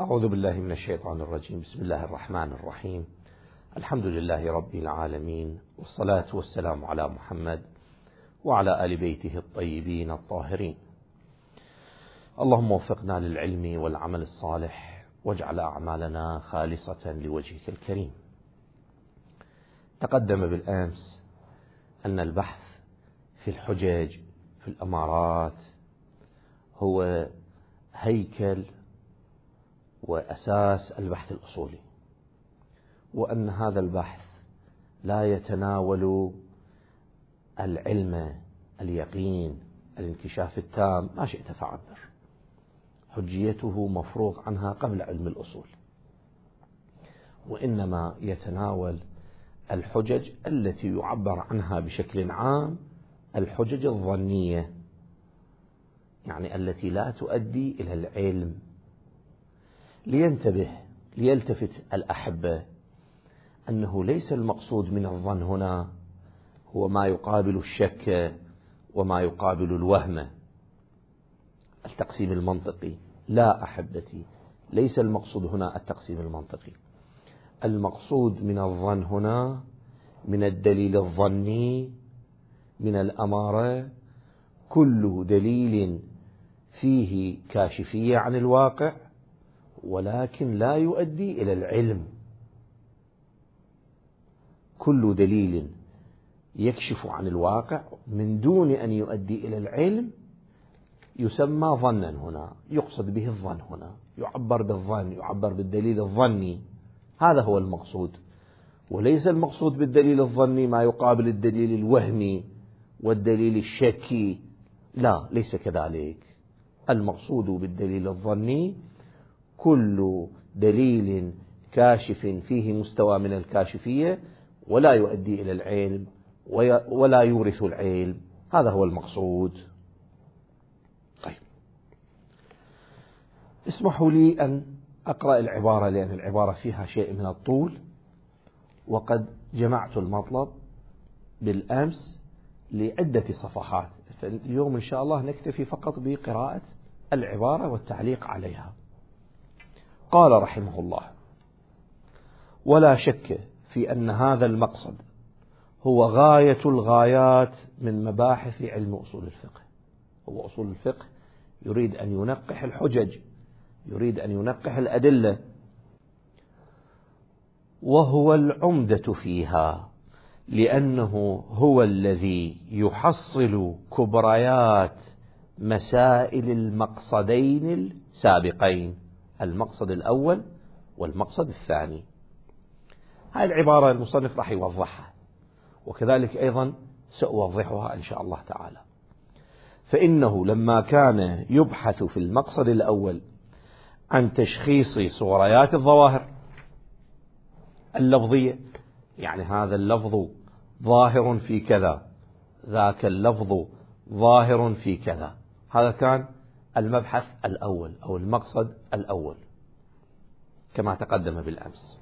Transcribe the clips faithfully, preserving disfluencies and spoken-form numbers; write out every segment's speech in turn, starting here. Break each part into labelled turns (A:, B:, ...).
A: أعوذ بالله من الشيطان الرجيم. بسم الله الرحمن الرحيم. الحمد لله رب العالمين، والصلاة والسلام على محمد وعلى آل بيته الطيبين الطاهرين. اللهم وفقنا للعلم والعمل الصالح، واجعل أعمالنا خالصة لوجهك الكريم. تقدم بالأمس أن البحث في الحجج في الأمارات هو هيكل وأساس البحث الأصولي، وأن هذا البحث لا يتناول العلم، اليقين، الانكشاف التام، ما شئت فعبر. حجيته مفروغ عنها قبل علم الأصول، وإنما يتناول الحجج التي يعبر عنها بشكل عام الحجج الظنية، يعني التي لا تؤدي إلى العلم. لينتبه ليلتفت الأحبة أنه ليس المقصود من الظن هنا هو ما يقابل الشك وما يقابل الوهم، التقسيم المنطقي. لا أحبتي، ليس المقصود هنا التقسيم المنطقي. المقصود من الظن هنا من الدليل الظني، من الأمارة، كل دليل فيه كاشفية عن الواقع ولكن لا يؤدي إلى العلم. كل دليل يكشف عن الواقع من دون أن يؤدي إلى العلم يسمى ظنا هنا، يقصد به الظن هنا، يعبر بالظن، يعبر بالدليل الظني. هذا هو المقصود، وليس المقصود بالدليل الظني ما يقابل الدليل الوهمي والدليل الشكي. لا، ليس كذلك. المقصود بالدليل الظني كل دليل كاشف فيه مستوى من الكاشفية ولا يؤدي إلى العلم ولا يورث العلم، هذا هو المقصود. طيب، اسمحوا لي أن أقرأ العبارة لأن العبارة فيها شيء من الطول، وقد جمعت المطلب بالأمس لعدة صفحات، فاليوم إن شاء الله نكتفي فقط بقراءة العبارة والتعليق عليها. قال رحمه الله: ولا شك في أن هذا المقصد هو غاية الغايات من مباحث علم أصول الفقه. هو أصول الفقه يريد أن ينقح الحجج، يريد أن ينقح الأدلة، وهو العمدة فيها، لأنه هو الذي يحصل كبريات مسائل المقصدين السابقين، المقصد الأول والمقصد الثاني. هذه العبارة المصنف راح يوضحها، وكذلك أيضا سأوضحها إن شاء الله تعالى. فإنه لما كان يبحث في المقصد الأول عن تشخيص صوريات الظواهر اللفظية، يعني هذا اللفظ ظاهر في كذا، ذاك اللفظ ظاهر في كذا، هذا كان المبحث الأول أو المقصد الأول كما تقدم بالأمس.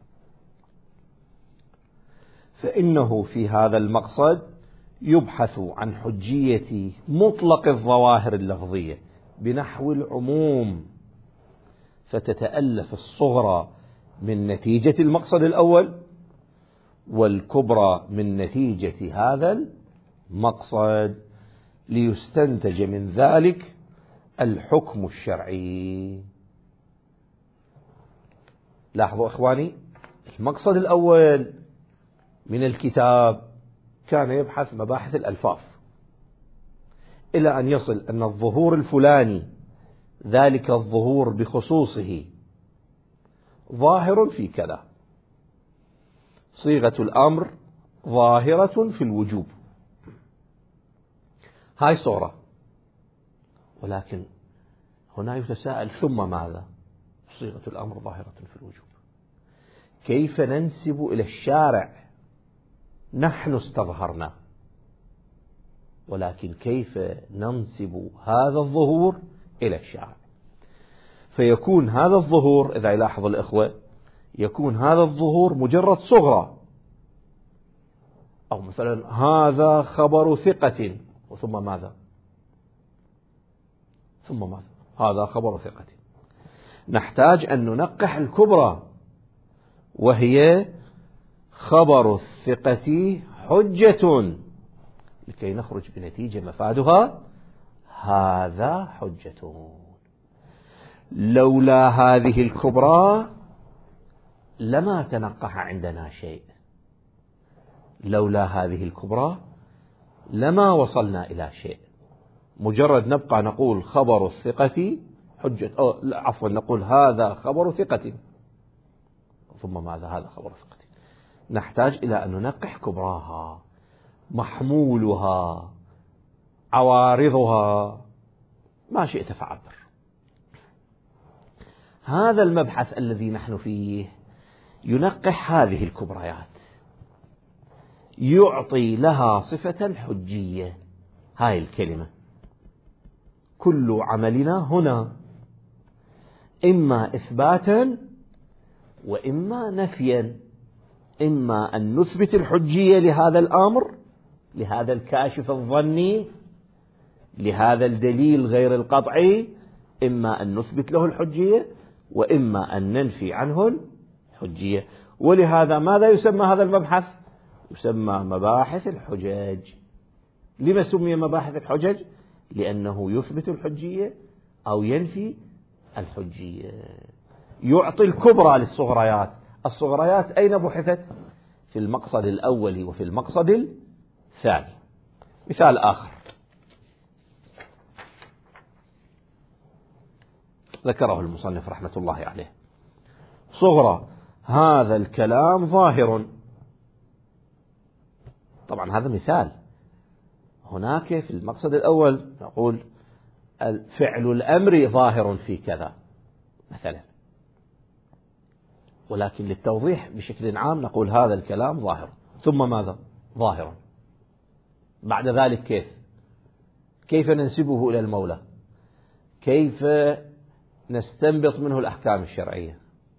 A: فإنه في هذا المقصد يبحث عن حجية مطلق الظواهر اللفظية بنحو العموم، فتتألف الصغرى من نتيجة المقصد الأول والكبرى من نتيجة هذا المقصد، ليستنتج من ذلك الحكم الشرعي. لاحظوا إخواني، المقصد الأول من الكتاب كان يبحث مباحث الألفاظ إلى أن يصل أن الظهور الفلاني، ذلك الظهور بخصوصه، ظاهر في كذا، صيغة الأمر ظاهرة في الوجوب، هاي صورة. ولكن هنا يتساءل: ثم ماذا؟ صيغة الأمر ظاهرة في الوجوب، كيف ننسب إلى الشارع؟ نحن استظهرنا، ولكن كيف ننسب هذا الظهور إلى الشارع؟ فيكون هذا الظهور، إذا يلاحظ الإخوة، يكون هذا الظهور مجرد صغرى، أو مثلا هذا خبر ثقة، وثم ماذا؟ ثم ماذا؟ هذا خبر ثقة. نحتاج أن ننقح الكبرى، وهي خبر الثقة حجة، لكي نخرج بنتيجة مفادها هذا حجة. لولا هذه الكبرى لما تنقح عندنا شيء، لولا هذه الكبرى لما وصلنا إلى شيء. مجرد نبقى نقول خبر الثقة حجة، أو عفوا نقول هذا خبر ثقة، ثم ماذا؟ هذا خبر ثقة. نحتاج إلى أن ننقح كبراها، محمولها، عوارضها، ما شئت فعبر. هذا المبحث الذي نحن فيه ينقح هذه الكبريات، يعطي لها صفة حجية. هاي الكلمة كل عملنا هنا إما إثباتا وإما نفيا، إما أن نثبت الحجية لهذا الأمر، لهذا الكاشف الظني، لهذا الدليل غير القطعي، إما أن نثبت له الحجية وإما أن ننفي عنه الحجية. ولهذا ماذا يسمى هذا المبحث؟ يسمى مباحث الحجج. لما سمي مباحث الحجج؟ لأنه يثبت الحجية أو ينفي الحجية، يعطي الكبرى للصغريات. الصغريات أين بحثت؟ في المقصد الأول وفي المقصد الثاني. مثال آخر ذكره المصنف رحمة الله عليه: صغرى هذا الكلام ظاهر. طبعا هذا مثال. هناك في المقصد الأول نقول فعل الأمر ظاهر في كذا مثلا، ولكن للتوضيح بشكل عام نقول هذا الكلام ظاهر، ثم ماذا؟ ظاهر. بعد ذلك كيف؟ كيف ننسبه إلى المولى؟ كيف نستنبط منه الأحكام الشرعية؟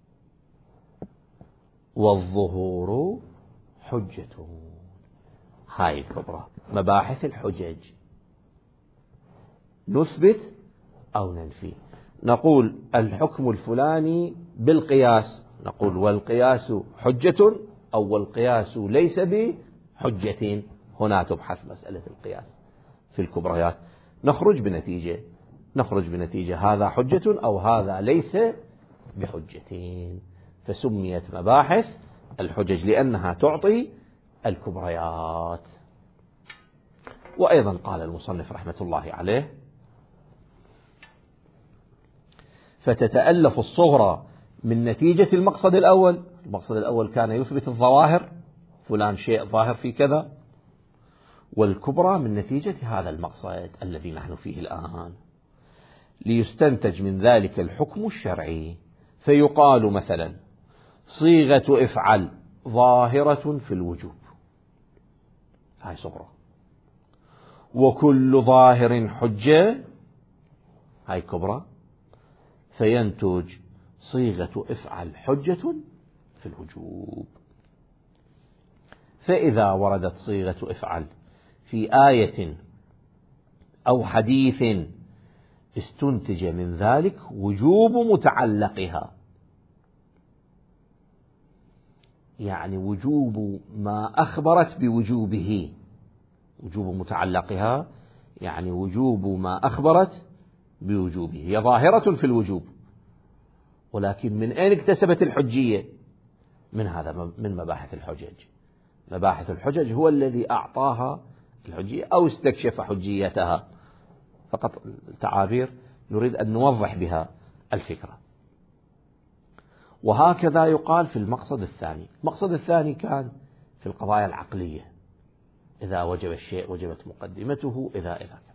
A: والظهور حجة. هاي الكبرى مباحث الحجج، نثبت أو ننفي. نقول الحكم الفلاني بالقياس، نقول والقياس حجة أو والقياس ليس بحجة. هنا تبحث مسألة القياس في الكبريات، نخرج بنتيجة، نخرج بنتيجة هذا حجة أو هذا ليس بحجتين، فسميت مباحث الحجج لأنها تعطي الكبريات. وأيضا قال المصنف رحمة الله عليه: فتتألف الصغرى من نتيجة المقصد الأول. المقصد الأول كان يثبت الظواهر، فلان شيء ظاهر في كذا، والكبرى من نتيجة هذا المقصد الذي نحن فيه الآن، ليستنتج من ذلك الحكم الشرعي. فيقال مثلا صيغة افعل ظاهرة في الوجوب، هاي صغرى، وكل ظاهر حجة، هاي كبرى، فينتج صيغة افعل حجة في الوجوب. فإذا وردت صيغة افعل في آية أو حديث استنتج من ذلك وجوب متعلقها، يعني وجوب ما أخبرت بوجوبه. وجوب متعلقها يعني وجوب ما أخبرت بوجوبه، هي ظاهرة في الوجوب، ولكن من أين اكتسبت الحجية؟ من هذا، من مباحث الحجج. مباحث الحجج هو الذي أعطاها الحجية أو استكشف حجيتها. فقط التعابير نريد أن نوضح بها الفكرة. وهكذا يقال في المقصد الثاني. المقصد الثاني كان في القضايا العقلية، إذا وجب الشيء وجبت مقدمته، إذا إذا كان.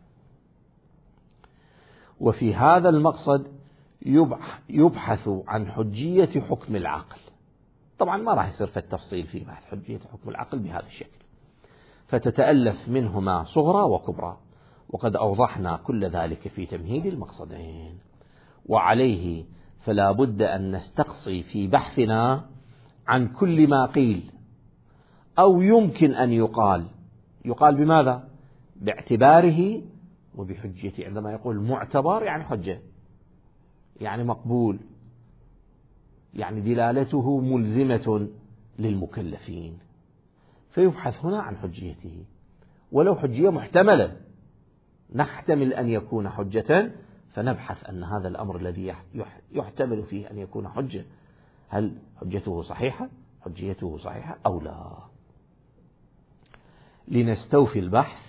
A: وفي هذا المقصد يبحث عن حجية حكم العقل. طبعا ما راح يصير في التفصيل في بحث حجية حكم العقل بهذا الشكل، فتتألف منهما صغرى وكبرى، وقد أوضحنا كل ذلك في تمهيد المقصدين. وعليه فلا بد أن نستقصي في بحثنا عن كل ما قيل أو يمكن أن يقال. يقال بماذا؟ باعتباره وبحجته. عندما يقول معتبر يعني حجة، يعني مقبول، يعني دلالته ملزمة للمكلفين، فيبحث هنا عن حجيته، ولو حجية محتملة نحتمل أن يكون حجة، فنبحث أن هذا الأمر الذي يحتمل فيه أن يكون حجة هل حجته صحيحة، حجيته صحيحة أو لا. لنستوفي البحث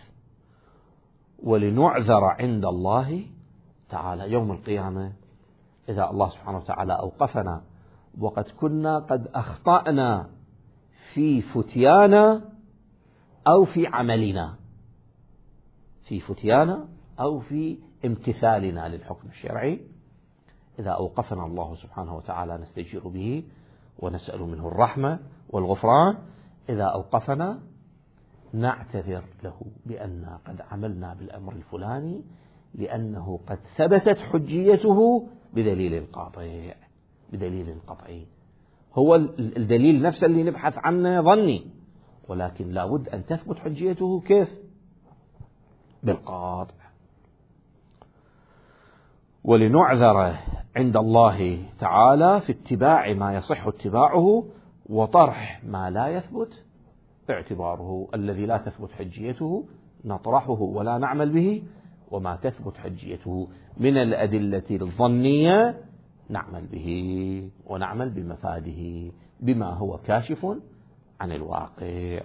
A: ولنعذر عند الله تعالى يوم القيامة، إذا الله سبحانه وتعالى أوقفنا وقد كنا قد أخطأنا في فتيانا أو في عملنا، في فتيانا أو في امتثالنا للحكم الشرعي، إذا أوقفنا الله سبحانه وتعالى نستجير به ونسأل منه الرحمة والغفران، إذا أوقفنا نعتذر له بأن قد عملنا بالأمر الفلاني لأنه قد ثبتت حجيته بدليل قاطع، بدليل قطعي. هو الدليل نفسه اللي نبحث عنه ظني، ولكن لا بد أن تثبت حجيته كيف؟ بالقاطع. ولنعذر عند الله تعالى في اتباع ما يصح اتباعه وطرح ما لا يثبت اعتباره. الذي لا تثبت حجيته نطرحه ولا نعمل به، وما تثبت حجيته من الأدلة الظنية نعمل به ونعمل بمفاده بما هو كاشف عن الواقع.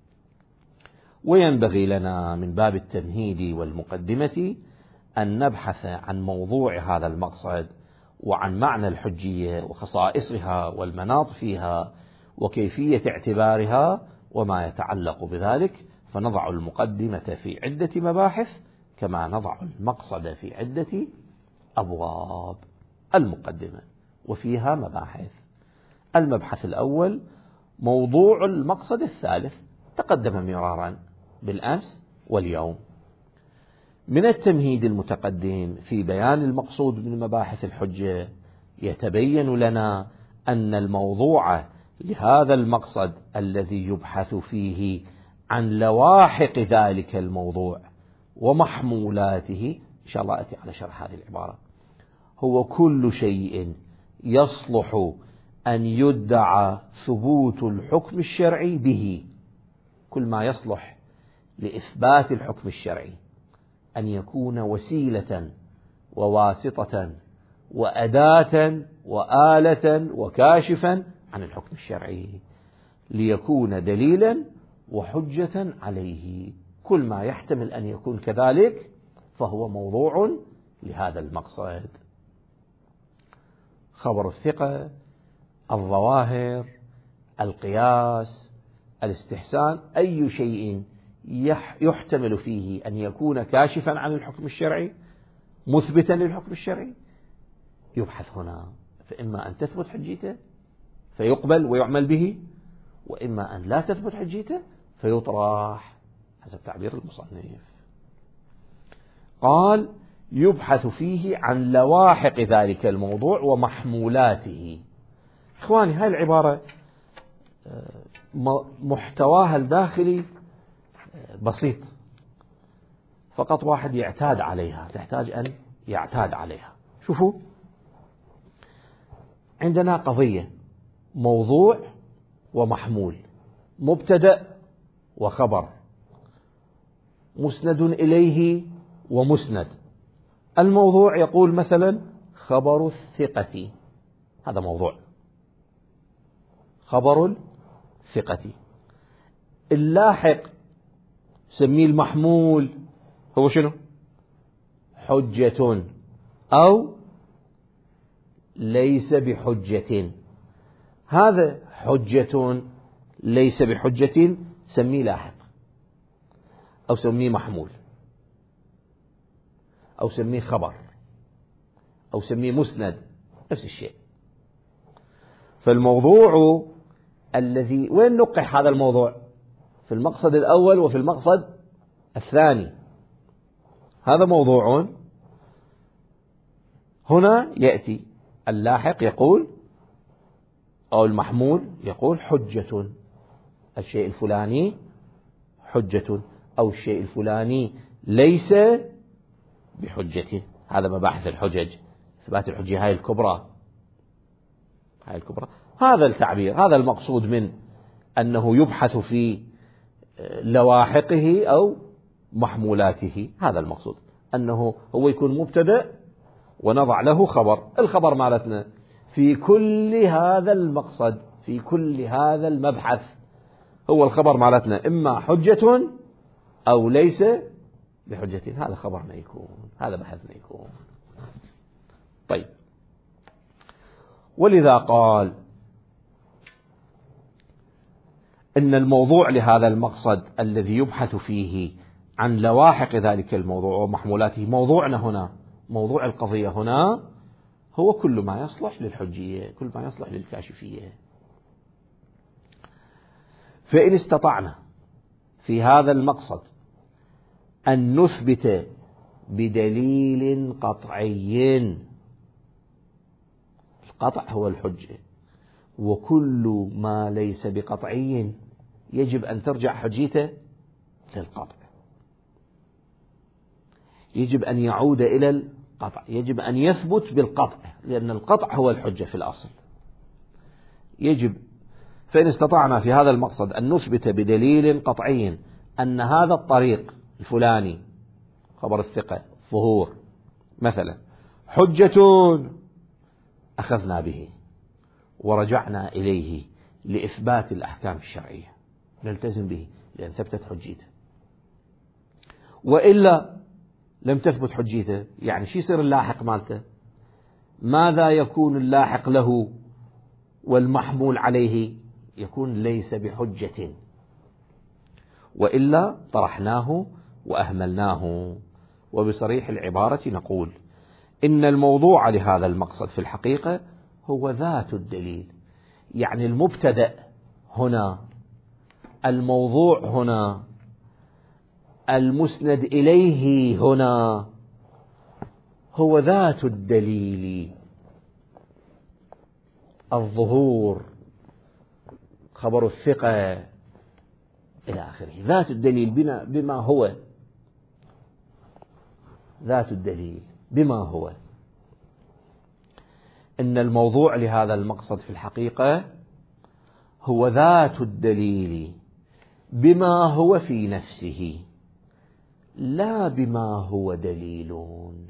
A: وينبغي لنا من باب التمهيد والمقدمة أن نبحث عن موضوع هذا المقصد وعن معنى الحجية وخصائصها والمناط فيها وكيفية اعتبارها وما يتعلق بذلك، فنضع المقدمة في عدة مباحث كما نضع المقصد في عدة أبواب. المقدمة وفيها مباحث. المبحث الأول موضوع المقصد الثالث، تقدم مرارا بالأمس واليوم. من التمهيد المتقدم في بيان المقصود من مباحث الحجة يتبين لنا أن الموضوع لهذا المقصد الذي يبحث فيه عن لواحق ذلك الموضوع ومحمولاته، إن شاء الله أتي على شرح هذه العبارة، هو كل شيء يصلح أن يدعى ثبوت الحكم الشرعي به، كل ما يصلح لإثبات الحكم الشرعي أن يكون وسيلة وواسطة وأداة وآلة وكاشفا عن الحكم الشرعي ليكون دليلا وحجة عليه. كل ما يحتمل أن يكون كذلك فهو موضوع لهذا المقصد. خبر الثقة، الظواهر، القياس، الاستحسان، أي شيء يحتمل فيه أن يكون كاشفا عن الحكم الشرعي مثبتا للحكم الشرعي يبحث هنا، فإما أن تثبت حجيته فيقبل ويعمل به، وإما أن لا تثبت حجيته فيطرح حسب تعبير المصنف. قال يبحث فيه عن لواحق ذلك الموضوع ومحمولاته. إخواني هاي العبارة محتواها الداخلي بسيط، فقط واحد يعتاد عليها، تحتاج أن يعتاد عليها. شوفوا، عندنا قضية موضوع ومحمول، مبتدأ وخبر، مسند إليه ومسند. الموضوع يقول مثلا خبر الثقة، هذا موضوع، خبر الثقة. اللاحق سميه المحمول هو شنو؟ حجة أو ليس بحجة. هذا حجة ليس بحجة سميه لاحق أو سميه محمول أو سميه خبر أو سميه مسند، نفس الشيء. فالموضوع الذي وين نقع هذا الموضوع؟ في المقصد الأول وفي المقصد الثاني. هذا موضوع، هنا يأتي اللاحق يقول أو المحمول يقول حجة، الشيء الفلاني حجة أو الشيء الفلاني ليس بحجة. هذا مباحث الحجج، إثبات الحجة هاي الكبرى. هاي الكبرى. هذا التعبير، هذا المقصود من أنه يبحث في لواحقه أو محمولاته. هذا المقصود، أنه هو يكون مبتدأ ونضع له خبر. الخبر مالتنا في كل هذا المقصد، في كل هذا المبحث، هو الخبر مالتنا إما حجة أو ليس بحجة. هذا خبرنا يكون، هذا بحثنا يكون. طيب، ولذا قال إن الموضوع لهذا المقصد الذي يبحث فيه عن لواحق ذلك الموضوع ومحمولاته، موضوعنا هنا، موضوع القضية هنا هو كل ما يصلح للحجية، كل ما يصلح للكاشفية. فإن استطعنا في هذا المقصد أن نثبت بدليل قطعي، القطع هو الحجة، وكل ما ليس بقطعي يجب أن ترجع حجيته للقطع، يجب أن يعود إلى القطع، يجب أن يثبت بالقطع، لأن القطع هو الحجة في الأصل. يجب فإن استطعنا في هذا المقصد أن نثبت بدليل قطعي أن هذا الطريق الفلاني، خبر الثقة، ظهور مثلا، حجة، أخذنا به ورجعنا إليه لإثبات الأحكام الشرعية، نلتزم به لأن ثبتت حجيته. وإلا لم تثبت حجيته، يعني شو يصير اللاحق مالته؟ ماذا يكون اللاحق له والمحمول عليه؟ يكون ليس بحجة، وإلا طرحناه وأهملناه. وبصريح العبارة نقول إن الموضوع لهذا المقصد في الحقيقة هو ذات الدليل، يعني المبتدأ هنا، الموضوع هنا، المسند إليه هنا هو ذات الدليل، الظهور، خبر الثقة إلى آخره. ذات الدليل بما هو، ذات الدليل بما هو. إن الموضوع لهذا المقصد في الحقيقة هو ذات الدليل بما هو في نفسه، لا بما هو دليل.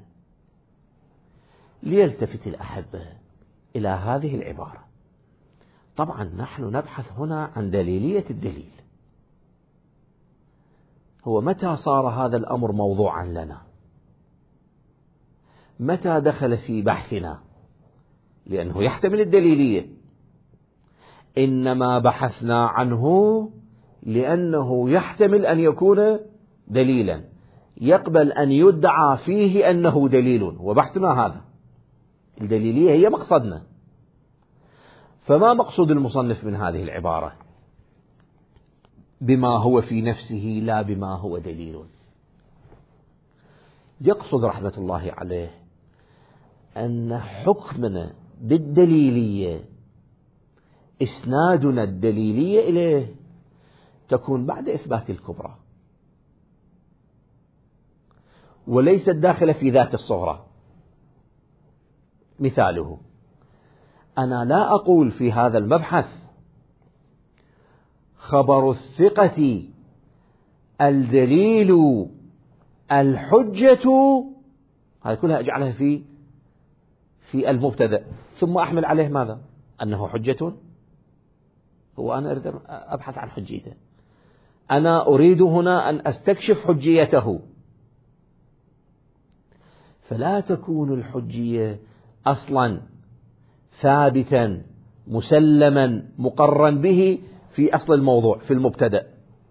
A: ليلتفت الأحبة إلى هذه العبارة. طبعا نحن نبحث هنا عن دليلية الدليل. هو متى صار هذا الأمر موضوعا لنا؟ متى دخل في بحثنا؟ لأنه يحتمل الدليلية. إنما بحثنا عنه لأنه يحتمل أن يكون دليلا، يقبل أن يدعى فيه أنه دليل، وبحثنا هذا. الدليلية هي مقصدنا. فما مقصود المصنف من هذه العبارة؟ بما هو في نفسه لا بما هو دليل. يقصد رحمة الله عليه أن حكمنا بالدليلية، إسنادنا الدليلية إليه، تكون بعد إثبات الكبرى، وليست داخلة في ذات الصغرى. مثاله: أنا لا أقول في هذا المبحث خبر الثقة الدليل الحجة، هذه كلها أجعلها في في المبتدأ، ثم أحمل عليه ماذا؟ أنه حجة. هو أنا أريد أبحث عن حجيته، أنا أريد هنا أن أستكشف حجيته. فلا تكون الحجية أصلا ثابتا مسلما مقرا به في أصل الموضوع في المبتدأ،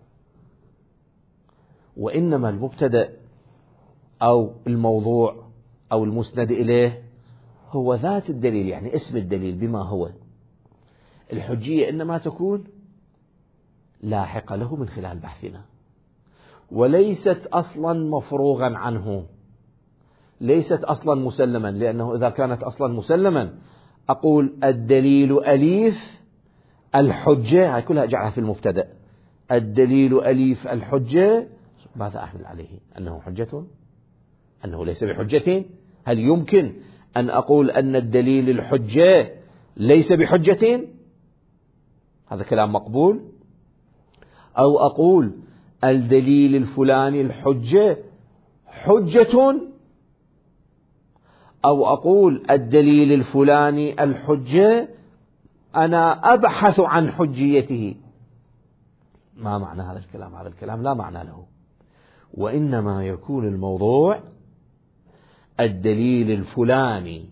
A: وإنما المبتدأ أو الموضوع أو المسند إليه هو ذات الدليل، يعني اسم الدليل بما هو. الحجية إنما تكون لاحقة له من خلال بحثنا، وليست أصلا مفروغا عنه، ليست أصلا مسلما. لأنه إذا كانت أصلا مسلما أقول الدليل أليف الحجة، هاي كلها أجعلها في المبتدأ، الدليل أليف الحجة، ماذا أحمل عليه؟ أنه حجة؟ أنه ليس بحجة؟ هل يمكن أن أقول أن الدليل الحجة ليس بحجة، هذا كلام مقبول. أو أقول الدليل الفلاني الحجة حجة، أو أقول الدليل الفلاني الحجة أنا أبحث عن حجيته. ما معنى هذا الكلام؟ هذا الكلام لا معنى له، وإنما يكون الموضوع الدليل الفلاني،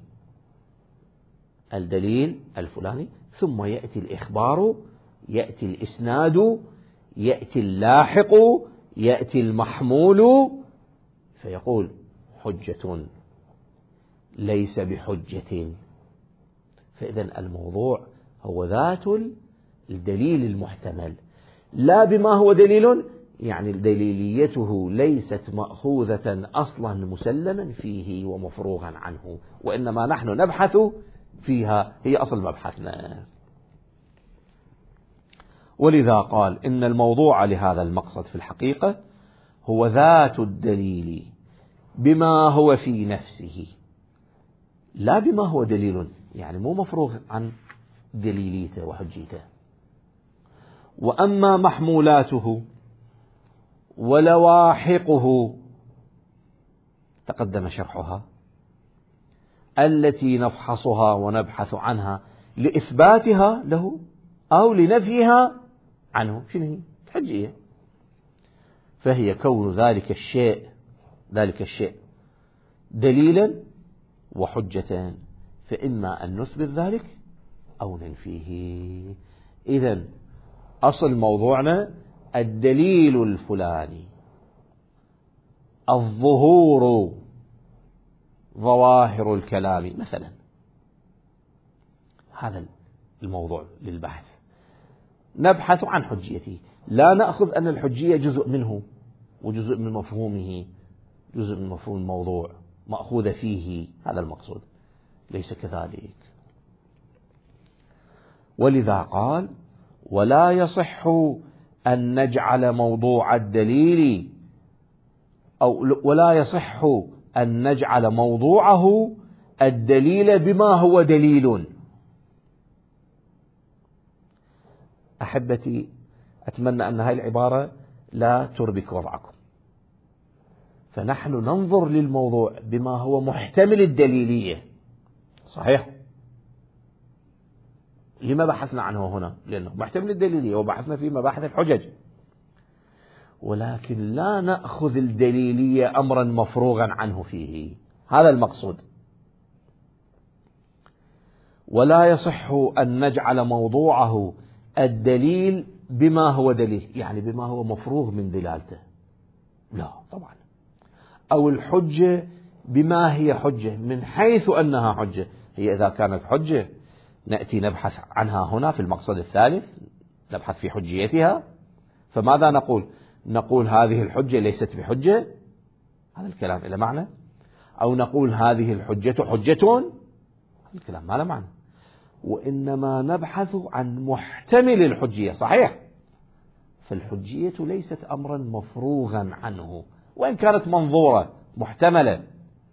A: الدليل الفلاني، ثم يأتي الإخبار، يأتي الإسناد، يأتي اللاحق، يأتي المحمول، فيقول حجة ليس بحجة. فإذن الموضوع هو ذات الدليل المحتمل، لا بما هو دليل، يعني دليليته ليست مأخوذة أصلا مسلما فيه ومفروغا عنه، وإنما نحن نبحث فيها، هي أصل مبحثنا. ولذا قال إن الموضوع لهذا المقصد في الحقيقة هو ذات الدليل بما هو في نفسه، لا بما هو دليل، يعني مو مفروغ عن دليليته وحجيته. وأما محمولاته ولواحقه تقدم شرحها، التي نفحصها ونبحث عنها لإثباتها له أو لنفيها عنه، شنو هي؟ حجية. فهي كون ذلك الشيء ذلك الشيء دليلا وحجة، فإما أن نثبت ذلك أو ننفيه. إذن أصل موضوعنا الدليل الفلاني، الظهور، ظواهر الكلام مثلا، هذا الموضوع للبحث. نبحث عن حجيته، لا نأخذ أن الحجية جزء منه وجزء من مفهومه، جزء من مفهوم الموضوع مأخوذ فيه، هذا المقصود، ليس كذلك. ولذا قال ولا يصح أن نجعل موضوع الدليل أو ولا يصح أن نجعل موضوعه الدليل بما هو دليل. أحبتي، أتمنى أن هذه العبارة لا تربك وضعكم. فنحن ننظر للموضوع بما هو محتمل الدليلية، صحيح؟ لما بحثنا عنه هنا؟ لأنه محتمل الدليلية، وبحثنا في مباحث الحجج، ولكن لا نأخذ الدليلية أمرا مفروغا عنه فيه، هذا المقصود. ولا يصح أن نجعل موضوعه الدليل بما هو دليل، يعني بما هو مفروغ من دلالته، لا طبعا. أو الحجة بما هي حجة من حيث أنها حجة، هي إذا كانت حجة نأتي نبحث عنها هنا في المقصد الثالث، نبحث في حجيتها. فماذا نقول؟ نقول هذه الحجة ليست بحجة، هذا الكلام إلى معنى. أو نقول هذه الحجة حجة، هذا الكلام ما له معنى. وإنما نبحث عن محتمل الحجية، صحيح؟ فالحجية ليست أمرا مفروغا عنه، وإن كانت منظورة محتملة،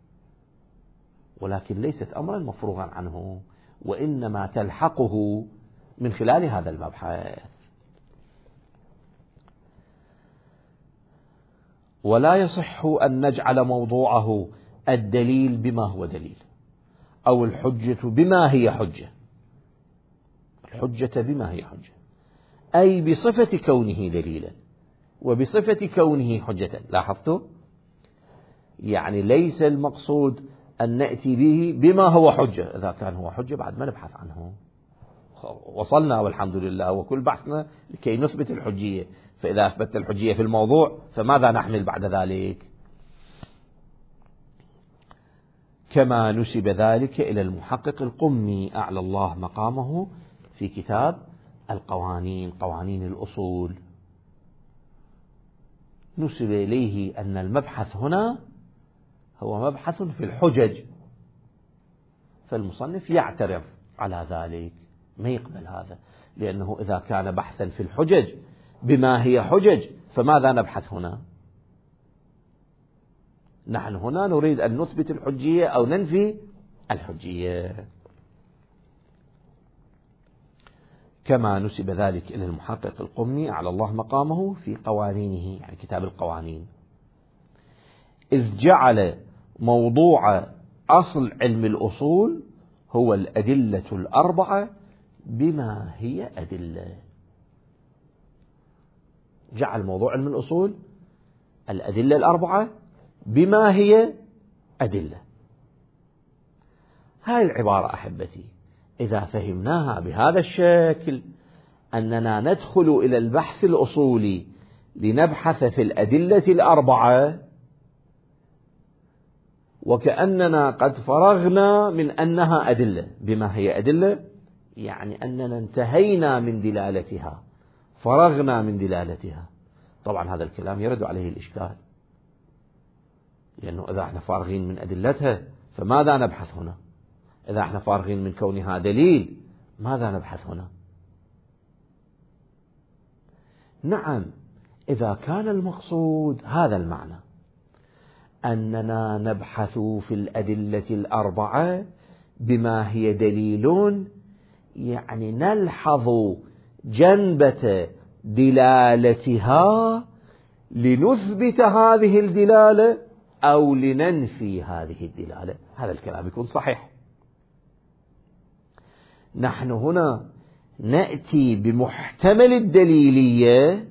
A: ولكن ليست أمرا مفروغا عنه، وإنما تلحقه من خلال هذا المبحث. ولا يصح أن نجعل موضوعه الدليل بما هو دليل، أو الحجة بما هي حجة، الحجة بما هي حجة، أي بصفة كونه دليلا وبصفة كونه حجة. لاحظتوا؟ يعني ليس المقصود أن نأتي به بما هو حجة، إذا كان هو حجة بعد ما نبحث عنه، وصلنا والحمد لله، وكل بحثنا لكي نثبت الحجية. فإذا أثبت الحجية في الموضوع فماذا نحمل بعد ذلك؟ كما نسب ذلك إلى المحقق القمي أعلى الله مقامه في كتاب القوانين، قوانين الأصول، نسب إليه أن المبحث هنا هو مبحث في الحجج، فالمصنف يعترض على ذلك، ما يقبل هذا، لأنه إذا كان بحثا في الحجج بما هي حجج فماذا نبحث هنا؟ نحن هنا نريد أن نثبت الحجية أو ننفي الحجية. كما نسب ذلك إلى المحقق القمي على الله مقامه في قوانينه، يعني كتاب القوانين، إذ جعل موضوع أصل علم الأصول هو الأدلة الأربعة بما هي أدلة. جعل موضوع علم الأصول الأدلة الأربعة بما هي أدلة. هاي العبارة أحبتي إذا فهمناها بهذا الشكل، أننا ندخل إلى البحث الأصولي لنبحث في الأدلة الأربعة وكأننا قد فرغنا من أنها أدلة. بما هي أدلة يعني أننا انتهينا من دلالتها، فرغنا من دلالتها. طبعا هذا الكلام يرد عليه الإشكال، لأنه إذا احنا فارغين من أدلتها فماذا نبحث هنا؟ إذا احنا فارغين من كونها دليل ماذا نبحث هنا؟ نعم، إذا كان المقصود هذا المعنى أننا نبحث في الأدلة الأربعة بما هي دليل، يعني نلحظ جنبة دلالتها لنثبت هذه الدلالة أو لننفي هذه الدلالة، هذا الكلام يكون صحيح. نحن هنا نأتي بمحتمل الدليلية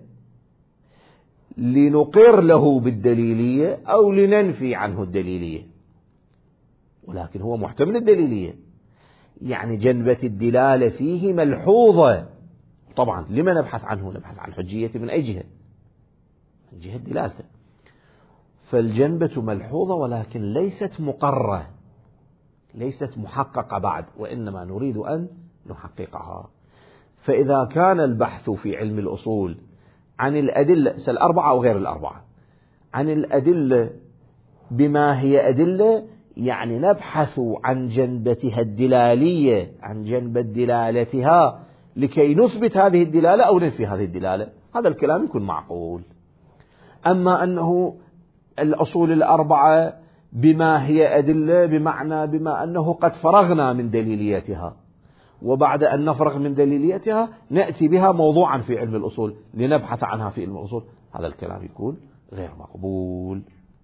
A: لنقر له بالدليلية أو لننفي عنه الدليلية، ولكن هو محتمل الدليلية، يعني جنبة الدلالة فيه ملحوظة. طبعا لما نبحث عنه؟ نبحث عن حجية من أي جهة؟ من جهة دلالته. فالجنبة ملحوظة ولكن ليست مقرة، ليست محققة بعد، وإنما نريد أن نحققها. فإذا كان البحث في علم الأصول عن الأدلة الأربعة أو غير الأربعة، عن الأدلة بما هي أدلة، يعني نبحث عن جنبتها الدلالية، عن جنبة دلالتها لكي نثبت هذه الدلالة أو ننفي هذه الدلالة، هذا الكلام يكون معقول. أما أنه الأصول الأربعة بما هي أدلة بمعنى بما أنه قد فرغنا من دليليتها، وبعد أن نفرغ من دليليتها نأتي بها موضوعا في علم الأصول لنبحث عنها في علم الأصول، هذا الكلام يكون غير مقبول.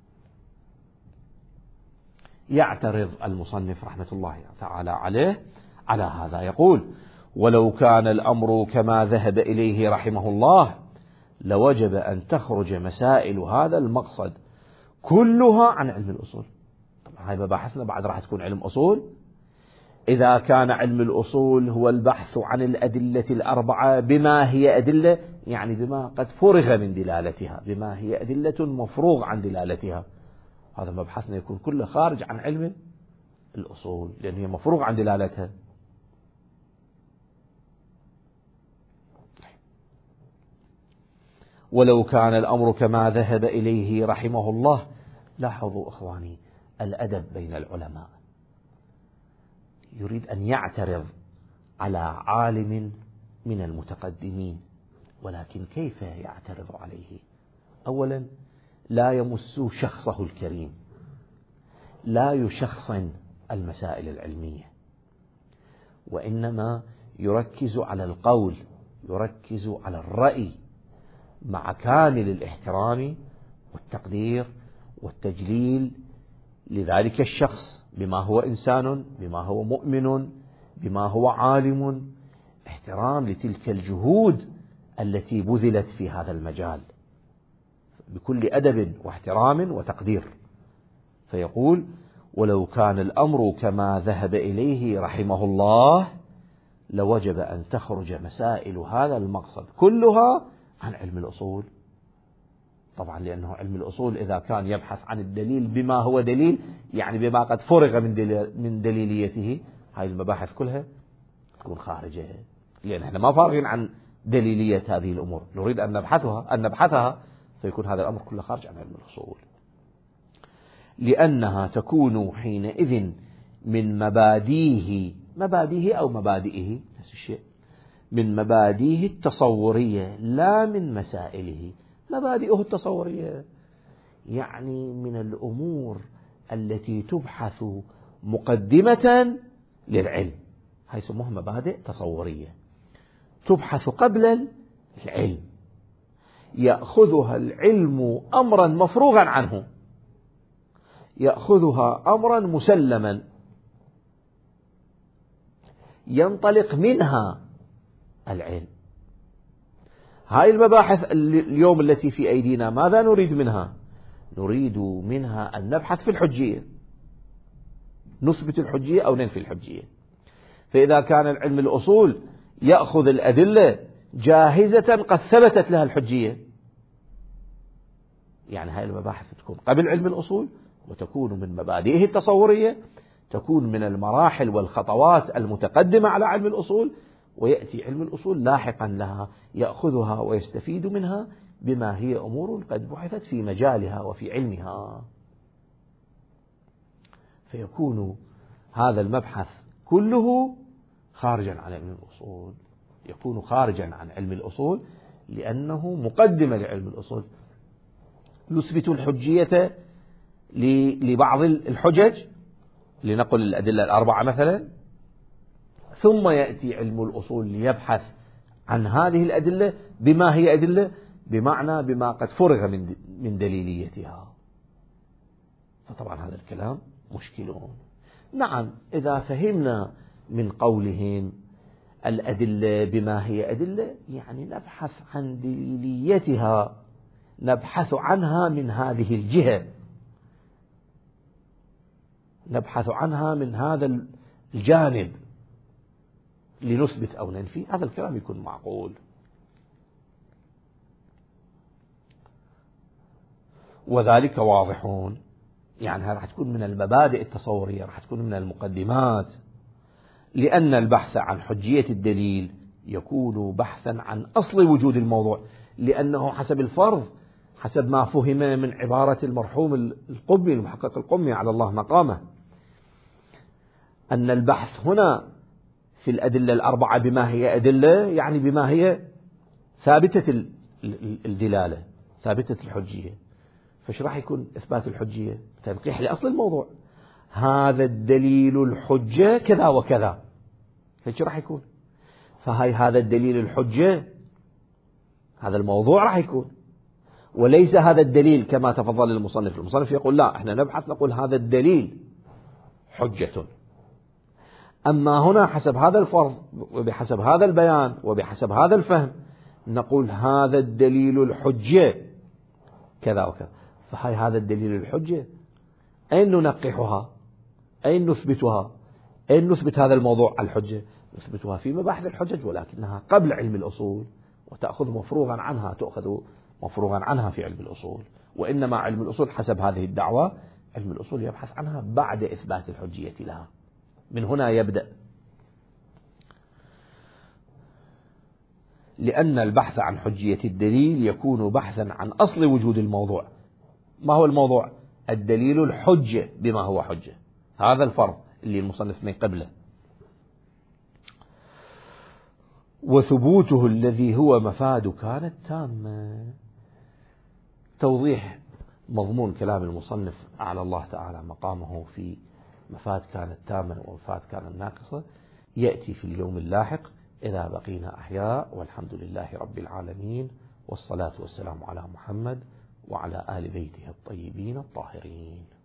A: يعترض المصنف رحمة الله تعالى عليه على هذا، يقول: ولو كان الأمر كما ذهب إليه رحمه الله لوجب أن تخرج مسائل هذا المقصد كلها عن علم الأصول. طبعا هاي مباحثنا بعد راح تكون علم أصول. إذا كان علم الأصول هو البحث عن الأدلة الأربعة بما هي أدلة، يعني بما قد فرغ من دلالتها، بما هي أدلة مفروغ عن دلالتها، هذا مبحثنا يكون كله خارج عن علم الأصول لأنه هي مفروغ عن دلالتها. ولو كان الأمر كما ذهب إليه رحمه الله، لاحظوا إخواني الأدب بين العلماء، يريد أن يعترض على عالم من المتقدمين، ولكن كيف يعترض عليه؟ أولا لا يمس شخصه الكريم، لا يشخصن المسائل العلمية، وإنما يركز على القول، يركز على الرأي مع كامل الاحترام والتقدير والتجليل لذلك الشخص بما هو إنسان، بما هو مؤمن، بما هو عالم، احترام لتلك الجهود التي بذلت في هذا المجال بكل أدب واحترام وتقدير. فيقول: ولو كان الأمر كما ذهب إليه رحمه الله لوجب أن تخرج مسائل هذا المقصد كلها عن علم الأصول. طبعا لأنه علم الأصول إذا كان يبحث عن الدليل بما هو دليل، يعني بما قد فرغ من دليل من دليليته، هاي المباحث كلها تكون خارجة، لأن احنا ما فارغين عن دليلية هذه الأمور، نريد أن نبحثها أن نبحثها فيكون هذا الأمر كله خارج عن علم الأصول، لأنها تكون حينئذ من مبادئه مبادئه أو مبادئه نفس الشيء، من مبادئه التصورية لا من مسائله. مبادئه التصورية يعني من الأمور التي تبحث مقدمة للعلم، هاي يسموها مبادئ تصورية، تبحث قبل العلم، يأخذها العلم أمرا مفروغا عنه، يأخذها أمرا مسلما، ينطلق منها العلم. هاي المباحث اليوم التي في أيدينا ماذا نريد منها؟ نريد منها أن نبحث في الحجية، نثبت الحجية أو ننفي الحجية. فإذا كان العلم الأصول يأخذ الأدلة جاهزة قد ثبتت لها الحجية، يعني هاي المباحث تكون قبل علم الأصول، وتكون من مبادئه التصورية، تكون من المراحل والخطوات المتقدمة على علم الأصول، ويأتي علم الأصول لاحقا لها يأخذها ويستفيد منها بما هي أمور قد بحثت في مجالها وفي علمها. فيكون هذا المبحث كله خارجا عن علم الأصول، يكون خارجا عن علم الأصول لأنه مقدمة لعلم الأصول. نثبت الحجية لبعض الحجج، لنقل الأدلة الأربعة مثلا، ثم يأتي علم الأصول ليبحث عن هذه الأدلة بما هي أدلة، بمعنى بما قد فرغ من دليليتها. فطبعا هذا الكلام مشكلون. نعم، إذا فهمنا من قولهم الأدلة بما هي أدلة، يعني نبحث عن دليليتها، نبحث عنها من هذه الجهة، نبحث عنها من هذا الجانب لنثبت أو ننفي، هذا الكلام يكون معقول. وذلك واضحون، يعني راح تكون من المبادئ التصورية، راح تكون من المقدمات، لأن البحث عن حجية الدليل يكون بحثا عن أصل وجود الموضوع، لأنه حسب الفرض، حسب ما فهم من عبارة المرحوم القمي المحقق القمي على الله مقامه، أن البحث هنا في الأدلة الأربعة بما هي أدلة، يعني بما هي ثابتة الدلالة، ثابتة الحجية. فش راح يكون إثبات الحجية؟ تنقيح لأصل الموضوع، هذا الدليل الحجة كذا وكذا، فش راح يكون؟ فهي هذا الدليل الحجة، هذا الموضوع راح يكون، وليس هذا الدليل كما تفضل المصنف. المصنف يقول لا، احنا نبحث نقول هذا الدليل حجة. أما هنا حسب هذا الفرض وبحسب هذا البيان وبحسب هذا الفهم نقول هذا الدليل الحجة كذا وكذا. فهي هذا الدليل الحجة أين ننقحها؟ أين نثبتها؟ أين نثبت هذا الموضوع الحجة؟ نثبتها في مباحث الحجج، ولكنها قبل علم الأصول، وتأخذ مفروغا عنها، تأخذ مفروغا عنها في علم الأصول. وإنما علم الأصول حسب هذه الدعوة، علم الأصول يبحث عنها بعد إثبات الحجية لها، من هنا يبدأ. لأن البحث عن حجية الدليل يكون بحثا عن أصل وجود الموضوع. ما هو الموضوع؟ الدليل الحجة بما هو حجة، هذا الفرض اللي المصنف من قبله. وثبوته الذي هو مفاد كانت تامة. توضيح مضمون كلام المصنف على الله تعالى مقامه في مفاد كانت تامة ومفاد كانت ناقصة يأتي في اليوم اللاحق إذا بقينا أحياء. والحمد لله رب العالمين، والصلاة والسلام على محمد وعلى آل بيته الطيبين الطاهرين.